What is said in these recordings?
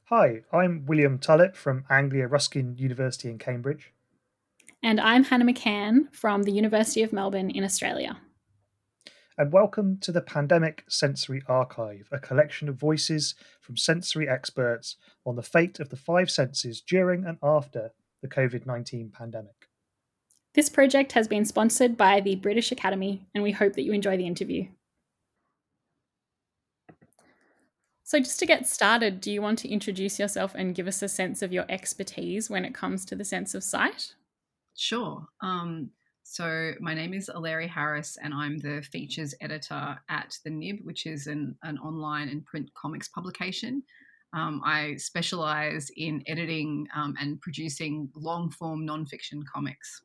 Hi, I'm William Tullett from Anglia Ruskin University in Cambridge. And I'm Hannah McCann from the University of Melbourne in Australia. And welcome to the Pandemic Sensory Archive, a collection of voices from sensory experts on the fate of the five senses during and after the COVID-19 pandemic. This project has been sponsored by the British Academy, and we hope that you enjoy the interview. So, just to get started, do you want to introduce yourself and give us a sense of your expertise when it comes to the sense of sight? Sure. So my name is Aleri Harris, and I'm the features editor at the Nib, which is an online and print comics publication. I specialize in editing and producing long form nonfiction comics.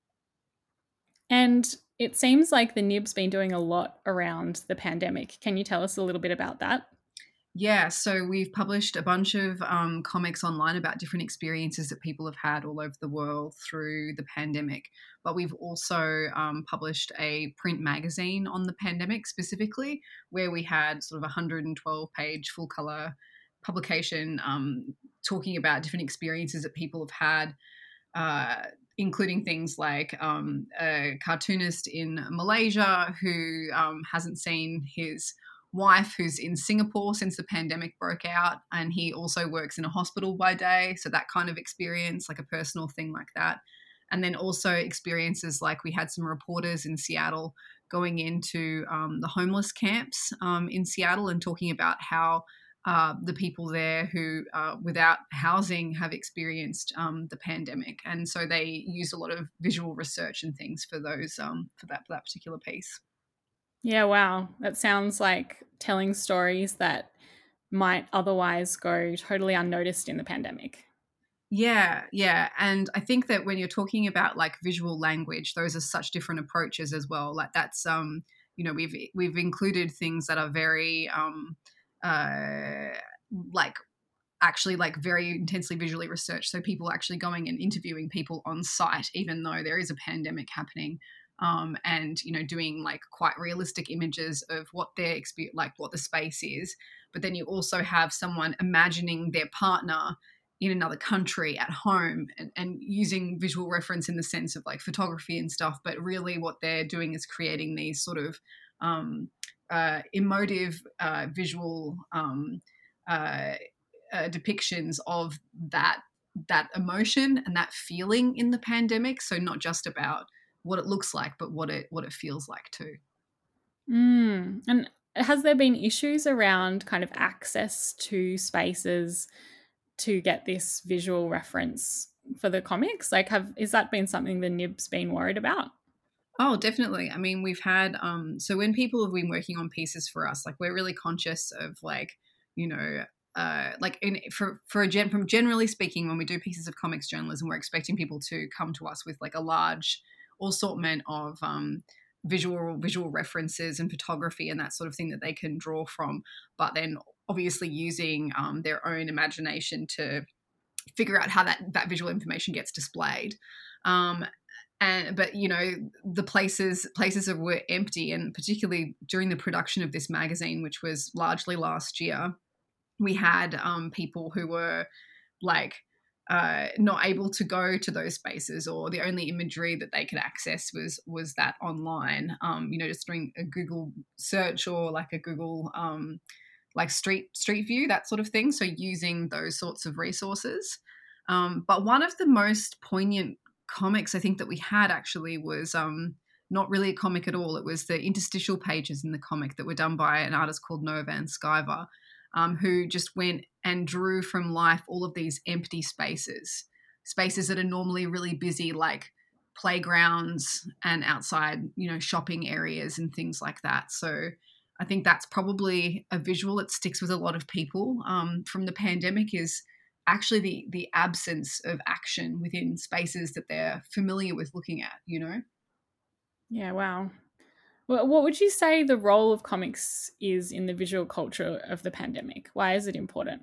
And it seems like the Nib's been doing a lot around the pandemic. Can you tell us a little bit about that? Yeah, so we've published a bunch of comics online about different experiences that people have had all over the world through the pandemic. But we've also published a print magazine on the pandemic specifically, where we had sort of a 112-page full color publication talking about different experiences that people have had. Including things like a cartoonist in Malaysia who hasn't seen his wife who's in Singapore since the pandemic broke out, and he also works in a hospital by day, so that kind of experience, like a personal thing like that. And then also experiences like we had some reporters in Seattle going into the homeless camps in Seattle and talking about how the people there who without housing have experienced the pandemic, and so they used a lot of visual research and things for those for that particular piece. Yeah, wow. That sounds like telling stories that might otherwise go totally unnoticed in the pandemic. Yeah, yeah. And I think that when you're talking about like visual language, those are such different approaches as well. Like that's we've included things that are very uh like actually like very intensely visually researched. So people actually going and interviewing people on site, even though there is a pandemic happening. And doing like quite realistic images of what their experience, like what the space is. But then you also have someone imagining their partner in another country at home, and using visual reference in the sense of like photography and stuff. But really, what they're doing is creating these sort of emotive visual uh, depictions of that emotion and that feeling in the pandemic. So not just about what it looks like, but what it feels like too. And has there been issues around kind of access to spaces to get this visual reference for the comics? Like, have is that been something the Nib's been worried about? Oh, definitely. I mean, we've had so when people have been working on pieces for us, like we're really conscious of like, you know, like in for from generally speaking, when we do pieces of comics journalism, we're expecting people to come to us with like a large assortment of visual references and photography and that sort of thing that they can draw from, but then obviously using their own imagination to figure out how that visual information gets displayed. Um, and but the places were empty, and particularly during the production of this magazine, which was largely last year, we had people who were like not able to go to those spaces, or the only imagery that they could access was that online, just doing a Google search or like a Google like street view, that sort of thing, so using those sorts of resources. But one of the most poignant comics I think that we had actually was not really a comic at all. It was the interstitial pages in the comic that were done by an artist called Noah Van Sciver, who just went and drew from life all of these empty spaces that are normally really busy, like playgrounds and outside, shopping areas and things like that. So I think that's probably a visual that sticks with a lot of people from the pandemic, is actually the absence of action within spaces that they're familiar with looking at. Yeah, wow. Well, what would you say the role of comics is in the visual culture of the pandemic? Why is it important?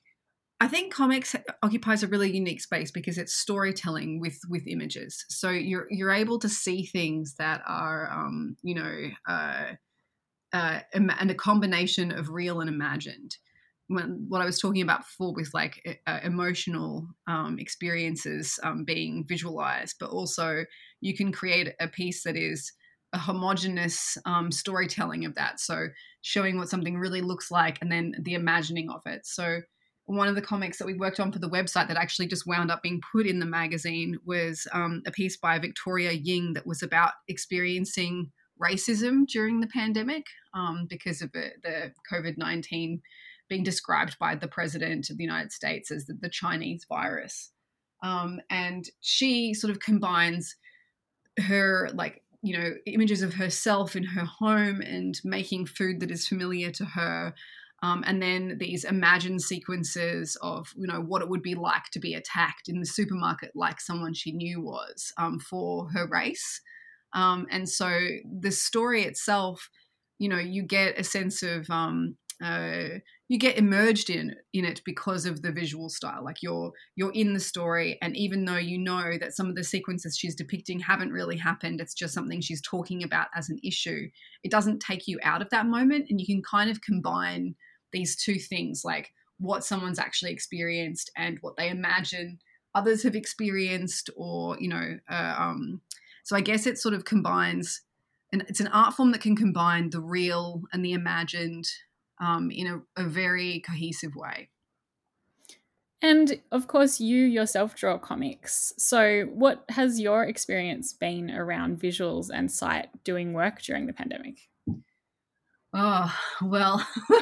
I think comics occupies a really unique space because it's storytelling with images. So you're able to see things that are and a combination of real and imagined. what I was talking about before with like emotional experiences being visualized, but also you can create a piece that is a homogenous storytelling of that. So showing what something really looks like and then the imagining of it. So one of the comics that we worked on for the website that actually just wound up being put in the magazine was a piece by Victoria Ying that was about experiencing racism during the pandemic because of the COVID-19 being described by the president of the United States as the Chinese virus. And she sort of combines her, like, you know, images of herself in her home and making food that is familiar to her. And then these imagined sequences of, you know, what it would be like to be attacked in the supermarket like someone she knew was for her race. And so the story itself, you know, you get a sense of you get immersed in it because of the visual style. Like you're in the story, and even though you know that some of the sequences she's depicting haven't really happened, it's just something she's talking about as an issue, it doesn't take you out of that moment, and you can kind of combine these two things, like what someone's actually experienced and what they imagine others have experienced, or, you know, so I guess it sort of combines, and it's an art form that can combine the real and the imagined in a very cohesive way. And of course, you yourself draw comics. So, what has your experience been around visuals and sight doing work during the pandemic? Oh, well,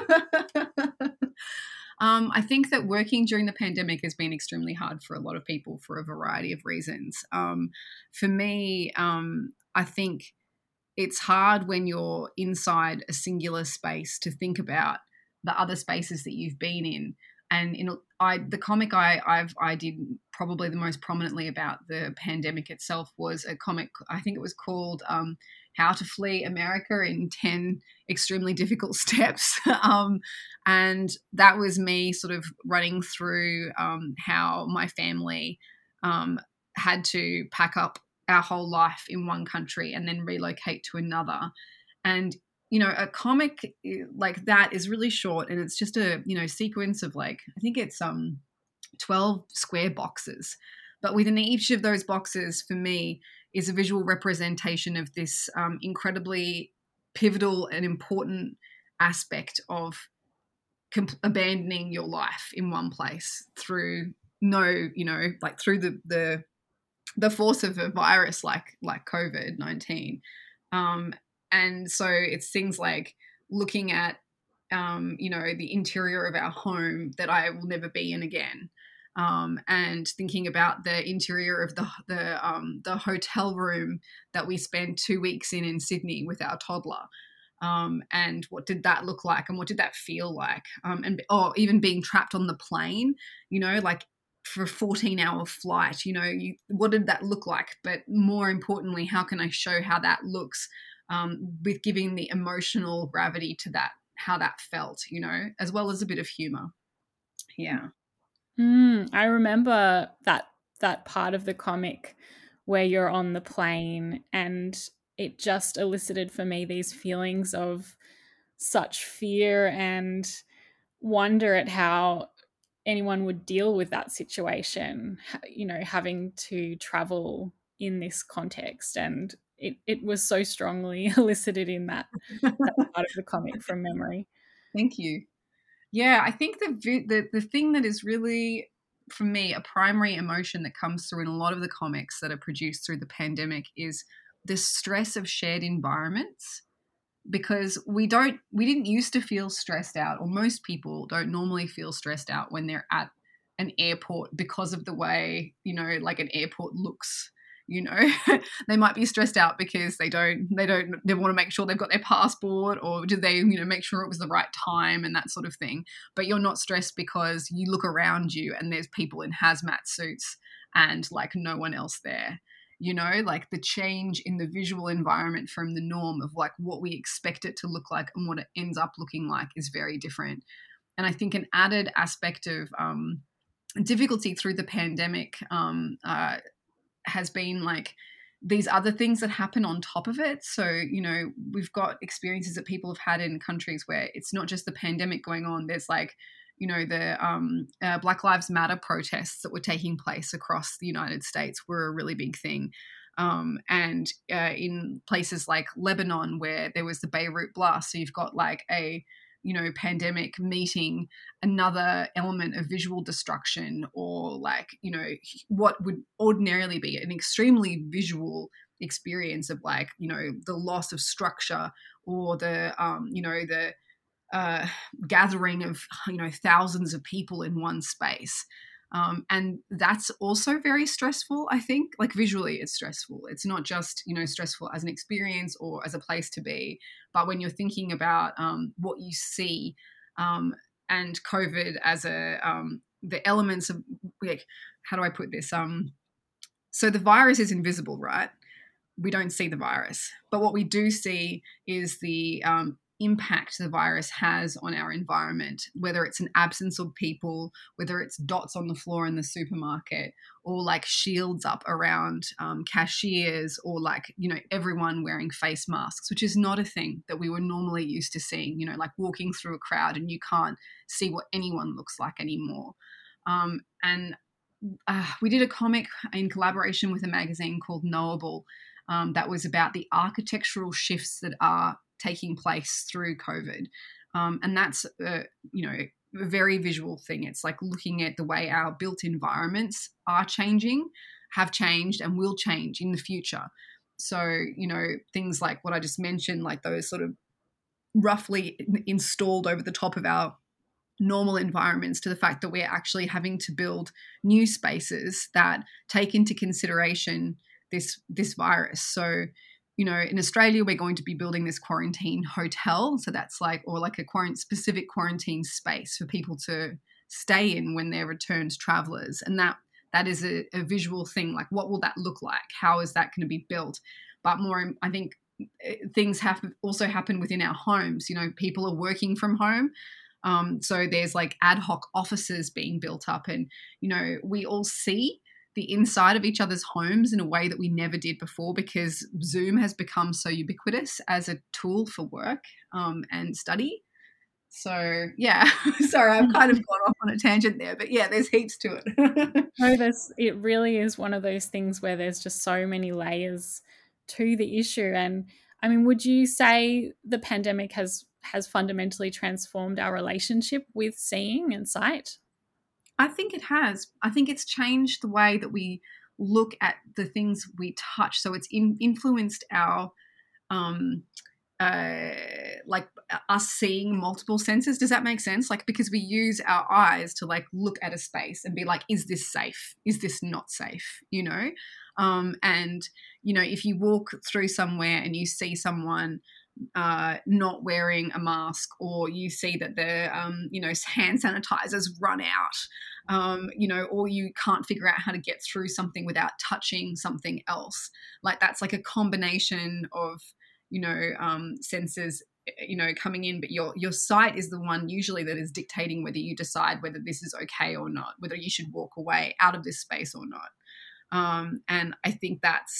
I think that working during the pandemic has been extremely hard for a lot of people for a variety of reasons. For me, I think it's hard when you're inside a singular space to think about the other spaces that you've been in. And the comic I did probably the most prominently about the pandemic itself was a comic, I think it was called How to Flee America in 10 Extremely Difficult Steps. And that was me sort of running through how my family had to pack up our whole life in one country and then relocate to another. And, you know, a comic like that is really short, and it's just a, you know, sequence of, like, I think it's 12 square boxes. But within each of those boxes, for me, is a visual representation of this incredibly pivotal and important aspect of abandoning your life in one place through through the force of a virus like COVID-19. And so it's things like looking at, the interior of our home that I will never be in again. And thinking about the interior of the hotel room that we spent 2 weeks in Sydney with our toddler. And what did that look like, and what did that feel like? Even being trapped on the plane, you know, like for a 14-hour flight, you know, what did that look like? But more importantly, how can I show how that looks with giving the emotional gravity to that, how that felt, you know, as well as a bit of humor. Yeah. I remember that part of the comic where you're on the plane, and it just elicited for me these feelings of such fear and wonder at how anyone would deal with that situation, you know, having to travel in this context. And it was so strongly elicited in that part of the comic from memory. Thank you. Yeah, I think the thing that is really, for me, a primary emotion that comes through in a lot of the comics that are produced through the pandemic is the stress of shared environments. Because we didn't used to feel stressed out, or most people don't normally feel stressed out when they're at an airport because of the way, you know, like an airport looks. You know, they might be stressed out because they want to make sure they've got their passport, or did they, you know, make sure it was the right time and that sort of thing. But you're not stressed because you look around you and there's people in hazmat suits and like no one else there. You know, like the change in the visual environment from the norm of like what we expect it to look like and what it ends up looking like is very different. And I think an added aspect of difficulty through the pandemic has been like these other things that happen on top of it. So, you know, we've got experiences that people have had in countries where it's not just the pandemic going on. There's like, the Black Lives Matter protests that were taking place across the United States were a really big thing. And in places like Lebanon, where there was the Beirut blast, so you've got like a pandemic meeting another element of visual destruction, or like what would ordinarily be an extremely visual experience of like the loss of structure, or the gathering of thousands of people in one space. And that's also very stressful, I think. Like visually, it's stressful. It's not just, stressful as an experience or as a place to be, but when you're thinking about what you see and COVID as the elements of, like, how do I put this? So the virus is invisible, right? We don't see the virus. But what we do see is the impact the virus has on our environment, whether it's an absence of people, whether it's dots on the floor in the supermarket, or like shields up around cashiers, or like, everyone wearing face masks, which is not a thing that we were normally used to seeing, like walking through a crowd and you can't see what anyone looks like anymore. And we did a comic in collaboration with a magazine called Knowable that was about the architectural shifts that are taking place through COVID. And that's, a very visual thing. It's like looking at the way our built environments are changing, have changed, and will change in the future. So, things like what I just mentioned, like those sort of roughly installed over the top of our normal environments, to the fact that we're actually having to build new spaces that take into consideration this virus. So, in Australia, we're going to be building this quarantine hotel. So that's like a specific quarantine space for people to stay in when they're returned travelers. And that is a visual thing. Like, what will that look like? How is that going to be built? But more, I think things also happen within our homes. People are working from home. So there's like ad hoc offices being built up, and, we all see the inside of each other's homes in a way that we never did before, because Zoom has become so ubiquitous as a tool for work and study. So, yeah, sorry, I've kind of gone off on a tangent there, but yeah, there's heaps to it. No, it really is one of those things where there's just so many layers to the issue. And I mean, would you say the pandemic has fundamentally transformed our relationship with seeing and sight? I think it has. I think it's changed the way that we look at the things we touch. So it's influenced our, like us seeing multiple senses. Does that make sense? Like, because we use our eyes to like look at a space and be like, is this safe? Is this not safe? And, if you walk through somewhere and you see someone not wearing a mask, or you see that their hand sanitizers run out, or you can't figure out how to get through something without touching something else. Like, that's like a combination of senses coming in, but your sight is the one usually that is dictating whether you decide whether this is okay or not, whether you should walk away out of this space or not. And I think that's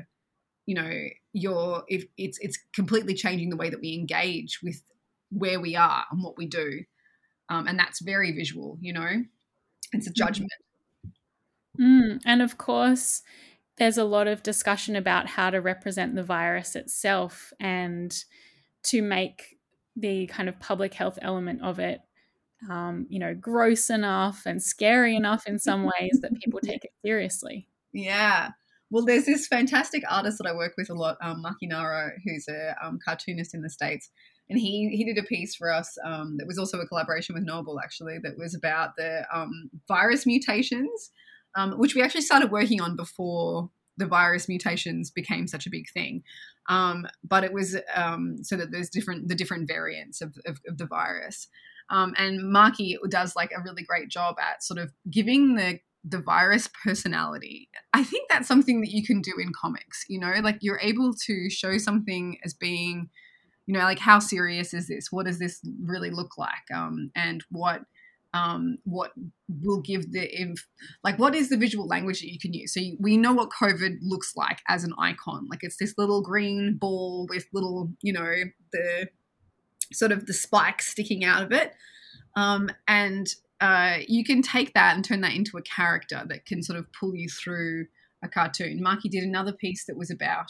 if it's completely changing the way that we engage with where we are and what we do, and that's very visual. It's a judgment. And of course, there's a lot of discussion about how to represent the virus itself, and to make the kind of public health element of it gross enough and scary enough in some ways that people take it seriously. Yeah. Well, there's this fantastic artist that I work with a lot, Maki Naro, who's a cartoonist in the States. And he did a piece for us that was also a collaboration with Knowable, actually, that was about the virus mutations, which we actually started working on before the virus mutations became such a big thing. But it was so that there's the different variants of the virus. And Maki does like a really great job at sort of giving the virus personality. I think that's something that you can do in comics, like you're able to show something as being, like, how serious is this? What does this really look like? And what will give what is the visual language that you can use? So we know what COVID looks like as an icon. Like, it's this little green ball with little, the sort of the spikes sticking out of it. And you can take that and turn that into a character that can sort of pull you through a cartoon. Marky did another piece that was about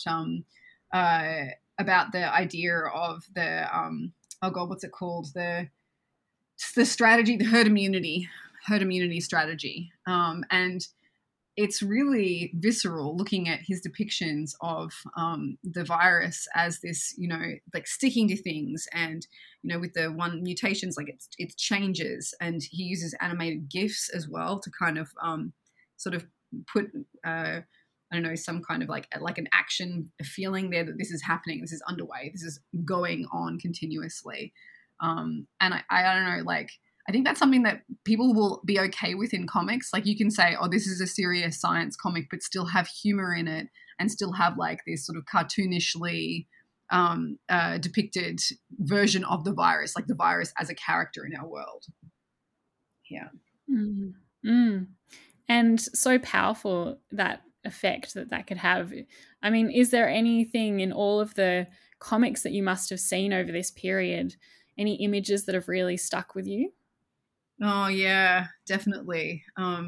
the idea of the oh god, what's it called? The strategy, the herd immunity strategy, and it's really visceral looking at his depictions of the virus as this, like sticking to things, and with the one mutations, like it changes, and he uses animated GIFs as well to kind of sort of put I don't know, some kind of like an action, a feeling there that this is happening, this is underway, this is going on continuously, and I don't know, like I think that's something that people will be okay with in comics. Like you can say, oh, this is a serious science comic, but still have humor in it and still have like this sort of cartoonishly depicted version of the virus, like the virus as a character in our world. Yeah. Mm. And so powerful, that effect that could have. I mean, is there anything in all of the comics that you must have seen over this period, any images that have really stuck with you? Oh yeah, definitely.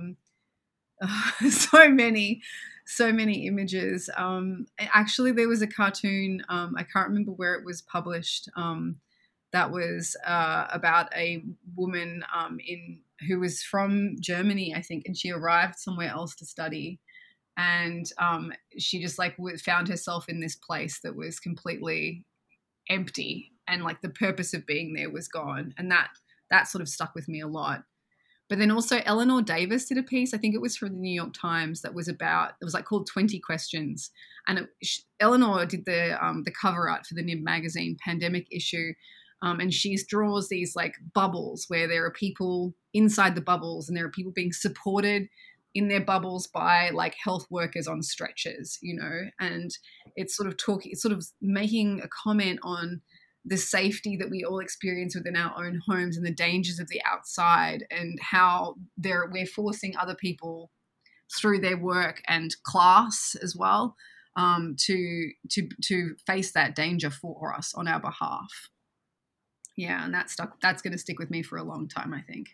So many images. Actually, there was a cartoon. I can't remember where it was published. That was about a woman who was from Germany, I think, and she arrived somewhere else to study, and she just like found herself in this place that was completely empty, and like the purpose of being there was gone, and that sort of stuck with me a lot. But then also Eleanor Davis did a piece, I think it was from the New York Times, that was about, it was like called 20 Questions. And Eleanor did the cover art for the Nib magazine pandemic issue. And she draws these like bubbles where there are people inside the bubbles, and there are people being supported in their bubbles by like health workers on stretchers, and it's sort of making a comment on the safety that we all experience within our own homes and the dangers of the outside, and how we're forcing other people through their work and class as well to face that danger for us on our behalf. Yeah, and that's going to stick with me for a long time, I think.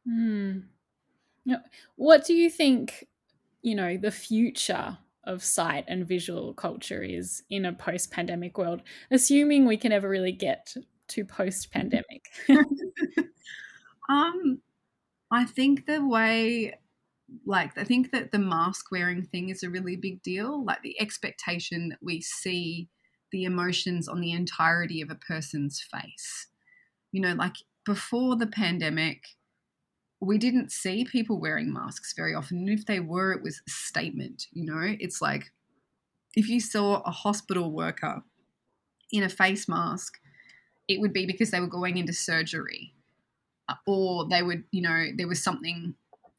What do you think, the future of sight and visual culture is in a post-pandemic world, assuming we can ever really get to post-pandemic? I think I think that the mask wearing thing is a really big deal. Like the expectation that we see the emotions on the entirety of a person's face. Like before the pandemic, we didn't see people wearing masks very often. And if they were, it was a statement, It's like if you saw a hospital worker in a face mask, it would be because they were going into surgery, or they would, there was something,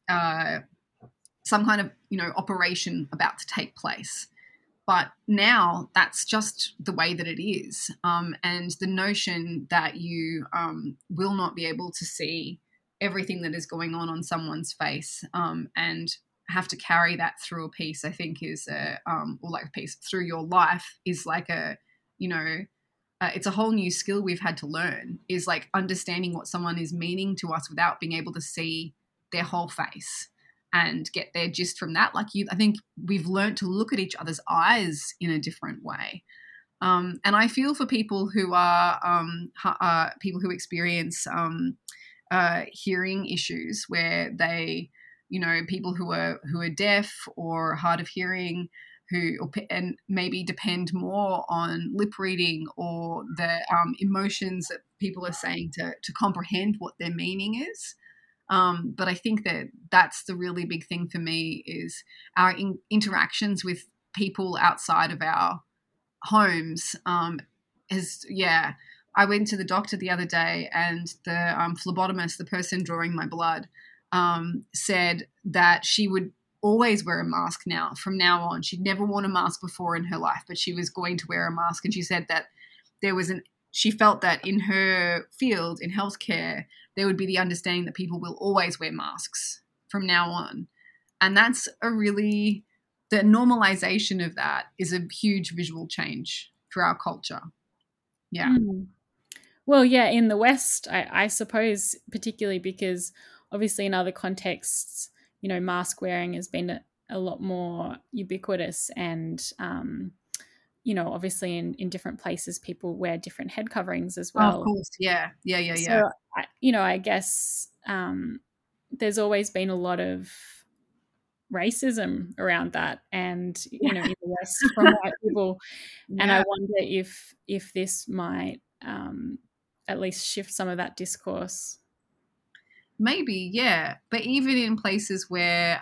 some kind of, operation about to take place. But now that's just the way that it is. And the notion that you will not be able to see everything that is going on someone's face and have to carry that through a piece, I think is or like a piece through your life is like it's a whole new skill we've had to learn, is like understanding what someone is meaning to us without being able to see their whole face and get their gist from that. I think we've learned to look at each other's eyes in a different way. And I feel for people who are people who experience hearing issues, where they, people who are deaf or hard of hearing, and maybe depend more on lip reading or the emotions that people are saying to comprehend what their meaning is. But I think that's the really big thing for me, is our interactions with people outside of our homes. I went to the doctor the other day, and the phlebotomist, the person drawing my blood, said that she would always wear a mask from now on. She'd never worn a mask before in her life, but she was going to wear a mask. And she said that she felt that in her field, in healthcare, there would be the understanding that people will always wear masks from now on. And that's the normalization of that is a huge visual change for our culture. Yeah. Well, yeah, in the West, I suppose, particularly because obviously in other contexts, mask wearing has been a lot more ubiquitous, and obviously in different places, people wear different head coverings as Oh, of well. course, yeah. So, I guess there's always been a lot of racism around that, and in the West from white people, and I Yeah. wonder if this might at least shift some of that discourse. Maybe, yeah. But even in places where,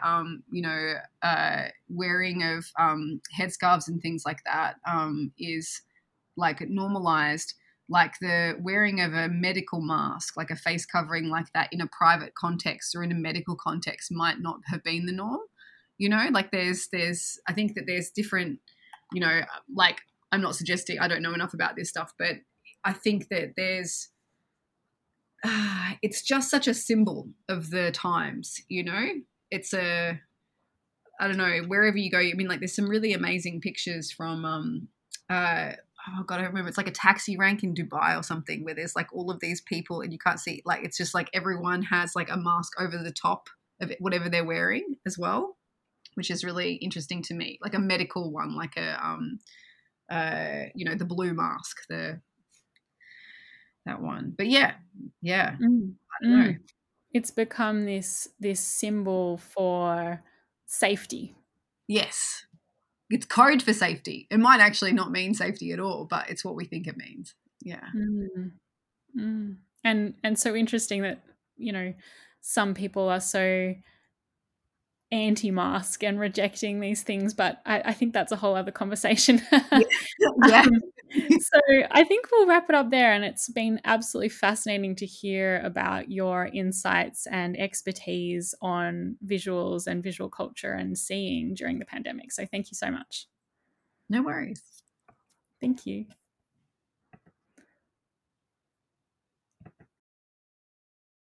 wearing of headscarves and things like that is like normalized, like the wearing of a medical mask, like a face covering like that in a private context or in a medical context might not have been the norm. Like I think that there's different, like I'm not suggesting, I don't know enough about this stuff, but I think that there's, it's just such a symbol of the times, It's I don't know, wherever you go, I mean, like there's some really amazing pictures from, oh God, I don't remember. It's like a taxi rank in Dubai or something where there's like all of these people and you can't see, like, it's just like everyone has like a mask over the top of it, whatever they're wearing as well, which is really interesting to me. Like a medical one, like the blue mask, that one. But yeah. I don't know. It's become this symbol for safety. Yes. It's code for safety. It might actually not mean safety at all, but it's what we think it means. Yeah. And so interesting that some people are so anti-mask and rejecting these things, but I think that's a whole other conversation. Yeah. So I think we'll wrap it up there, and it's been absolutely fascinating to hear about your insights and expertise on visuals and visual culture and seeing during the pandemic. So thank you so much. No worries. Thank you.